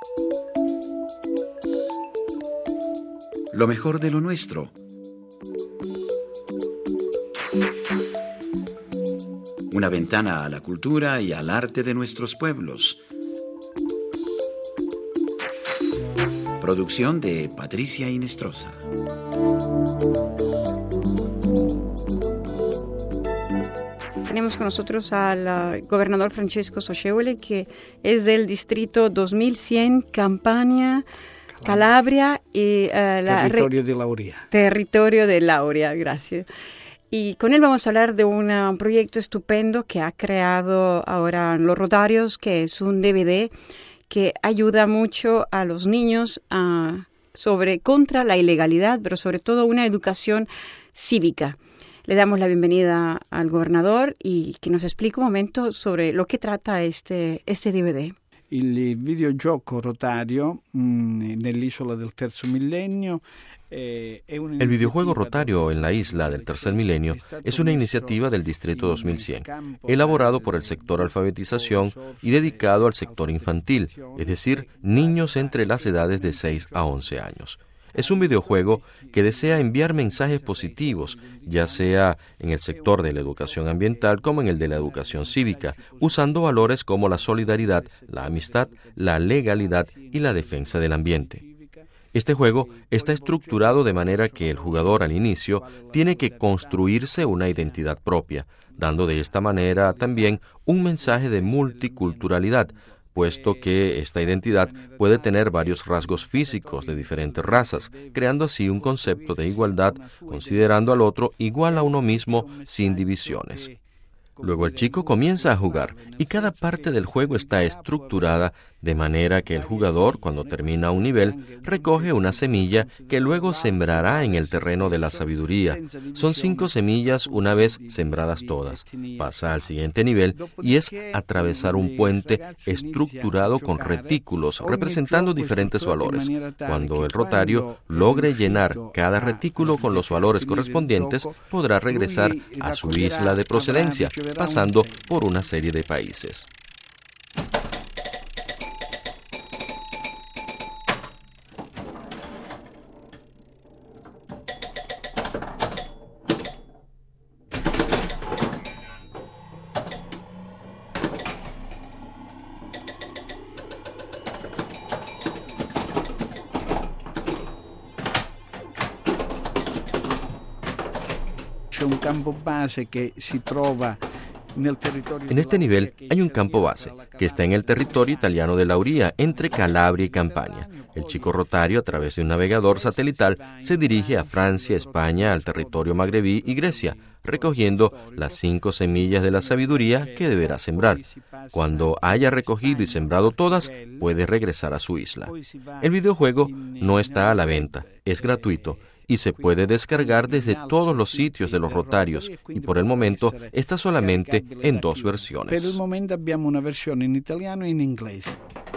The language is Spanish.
Lo mejor de lo nuestro. Una ventana a la cultura y al arte de nuestros pueblos. Producción de Patricia Inestrosa. Tenemos con nosotros al gobernador Francesco Socievole, que es del distrito 2100, Campania, Calabria y Territorio de Lauria. Territorio de Lauria, gracias. Y con él vamos a hablar de un proyecto estupendo que ha creado ahora Los Rotarios, que es un DVD que ayuda mucho a los niños contra la ilegalidad, pero sobre todo una educación cívica. Le damos la bienvenida al gobernador y que nos explique un momento sobre lo que trata este DVD. Il videogioco Rotario nell'isola del terzo millennio. El videojuego Rotario en la isla del tercer milenio es una iniciativa del Distrito 2100, elaborado por el sector alfabetización y dedicado al sector infantil, es decir, niños entre las edades de 6 a 11 años. Es un videojuego que desea enviar mensajes positivos, ya sea en el sector de la educación ambiental como en el de la educación cívica, usando valores como la solidaridad, la amistad, la legalidad y la defensa del ambiente. Este juego está estructurado de manera que el jugador al inicio tiene que construirse una identidad propia, dando de esta manera también un mensaje de multiculturalidad, puesto que esta identidad puede tener varios rasgos físicos de diferentes razas, creando así un concepto de igualdad, considerando al otro igual a uno mismo sin divisiones. Luego el chico comienza a jugar y cada parte del juego está estructurada de manera que el jugador, cuando termina un nivel, recoge una semilla que luego sembrará en el terreno de la sabiduría. Son 5 semillas una vez sembradas todas. Pasa al siguiente nivel y es atravesar un puente estructurado con retículos representando diferentes valores. Cuando el rotario logre llenar cada retículo con los valores correspondientes, podrá regresar a su isla de procedencia, pasando por una serie de países. En este nivel hay un campo base que está en el territorio italiano de Lauria, entre Calabria y Campania. El chico rotario, a través de un navegador satelital, se dirige a Francia, España, al territorio magrebí y Grecia, recogiendo las 5 semillas de la sabiduría que deberá sembrar. Cuando haya recogido y sembrado todas, puede regresar a su isla. El videojuego no está a la venta, es gratuito y se puede descargar desde todos los sitios de los Rotarios y por el momento está solamente en 2 versiones. Per il momento abbiamo una versione in italiano e in inglese.